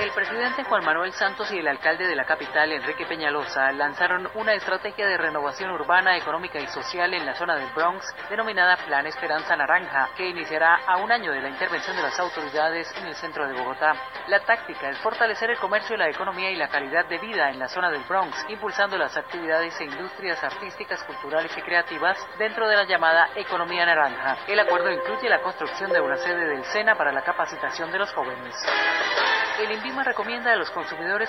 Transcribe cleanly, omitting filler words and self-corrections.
El presidente Juan Manuel Santos y el alcalde de la capital, Enrique Peñalosa, lanzaron una estrategia de renovación urbana, económica y social en la zona del Bronx, denominada Plan Esperanza Naranja, que iniciará a un año de la intervención de las autoridades en el centro de Bogotá. La táctica es fortalecer el comercio, la economía y la calidad de vida en la zona del Bronx, impulsando las actividades e industrias artísticas, culturales y creativas dentro de la llamada economía naranja. El acuerdo incluye la construcción de una sede del SENA para la capacitación de los jóvenes. El INVIMA recomienda a los consumidores